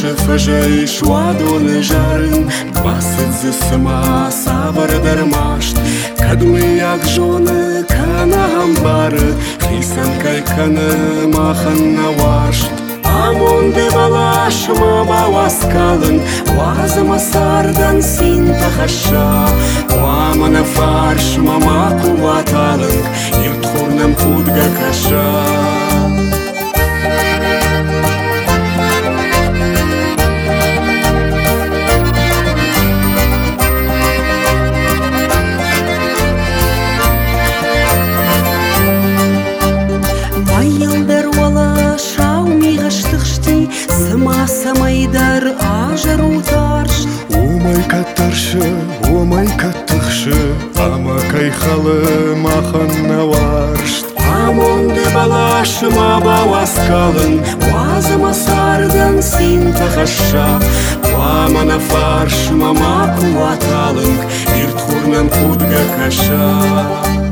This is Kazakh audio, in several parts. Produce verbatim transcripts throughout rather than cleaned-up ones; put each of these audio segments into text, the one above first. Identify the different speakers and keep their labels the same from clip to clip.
Speaker 1: фыжый шуадоны жарын, басыдзы сыма сабырдырмашт. Кадмыяк жоны канагам бары, хисан кайканы маханна вашт. Амонды балашыма баваскалын, вазыма сардан син тахаша. Вамана фаршыма маку ваталын, иртхурнам кудга каша.
Speaker 2: Сыма самайдар ажар утарш.
Speaker 1: Омай каттаршы, омай каттықшы, ама кайхалы маханна варшт. Амонды балашыма баваскалын, вазыма сардан син тахаша. Вамана фаршыма маку ваталын, иртхурнам кудга каша.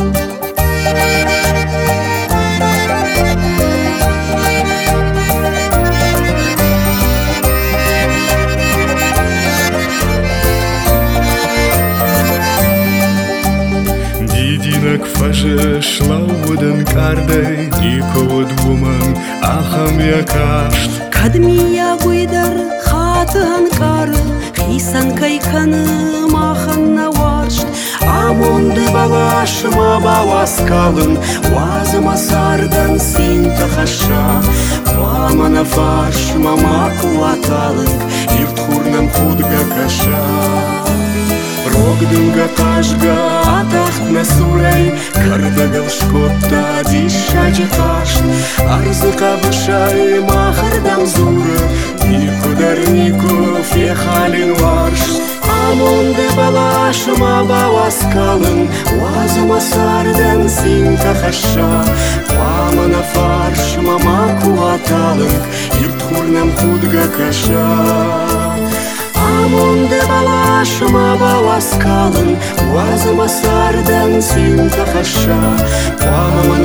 Speaker 1: Дидинак фаже шлауден кардей, никовод вуман ахам якашт.
Speaker 2: Кадмия гуйдар хатыган кары, хисан кайканы маханна варшт.
Speaker 1: Амонды балашыма баваскалын, вазыма сардан син тахаша. Вамана фаршыма маку ваталын, иртхурнам кудга каша. Рогдынга кажга атахтна сурай, кардагыл шкотта дишачы кашт. Арзыка бышай махардам зуры, никудар нику фехалин варшт. Амонды балашыма баваскалын, вазыма сардан син тахаша. Вамана фаршыма маку ваталын, иртхурнам кудга каша. Амонды балашыма баваскалын, вазыма сардан син тахаша.